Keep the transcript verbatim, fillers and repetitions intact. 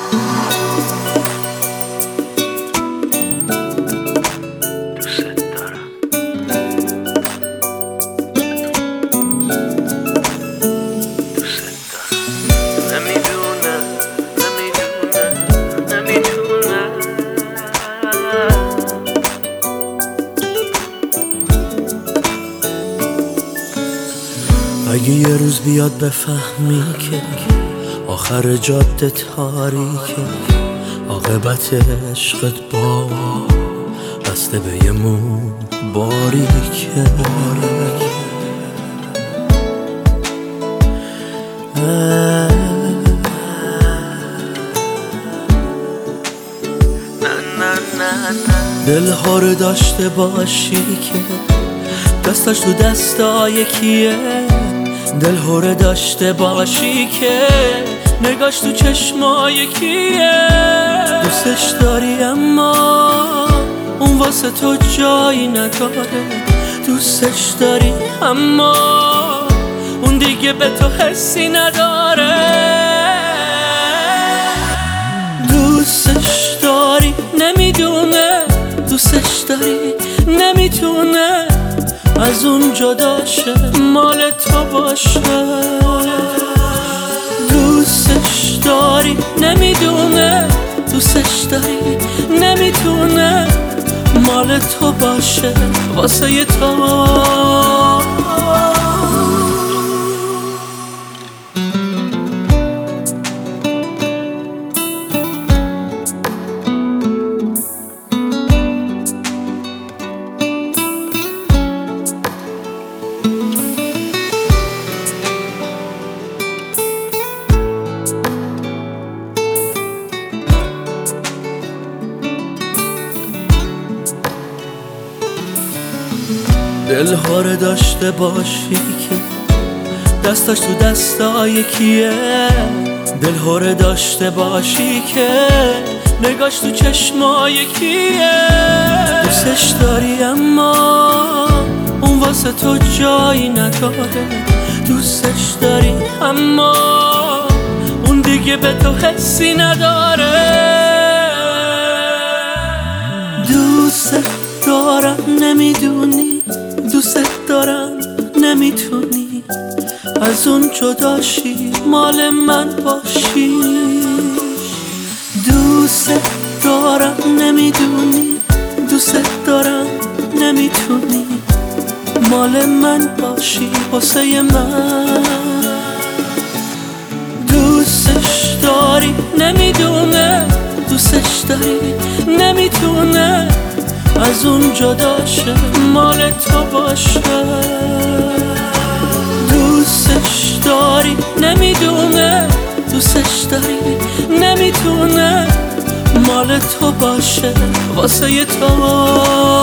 اگه یه روز بیاد بفهمی که آخر جاده تاریکه، عاقبت عشقت با بسته به یه مو باریکه. دلها رو داشته باشی که دستش تو دستای کیه، دلها رو داشته باشی که نگاش تو چشمای کیه. دوستش داری اما اون واسه تو جایی نداره، دوستش داری اما اون دیگه به تو حسی نداره. دوستش داری نمیدونه، دوستش داری نمیتونه از اون جداشه مال تو باشه. دوستش داری نمیدونه، دوستش داری نمیتونه مال تو باشه واسه تو. دلها رو داشته باشی که دستاش تو دستای کیه، دلها رو داشته باشی که نگاش تو چشمای کیه. دوستش داری اما اون واسه تو جایی نداره، دوستش داری اما اون دیگه به تو حسی نداره. دوست دارم نمیدونی، دوست دارم نمیتونی از اون جداشی مال من باشی. دوست دارم نمیدونی، دوست دارم نمیتونی مال من باشی واسه من. دوستش داری نمیدونه، دوستش داری نمیتونه از اون جداشه مال تو باشه. دوستش داری نمیدونه، دوستش داری نمیتونه مال تو باشه واسه تو.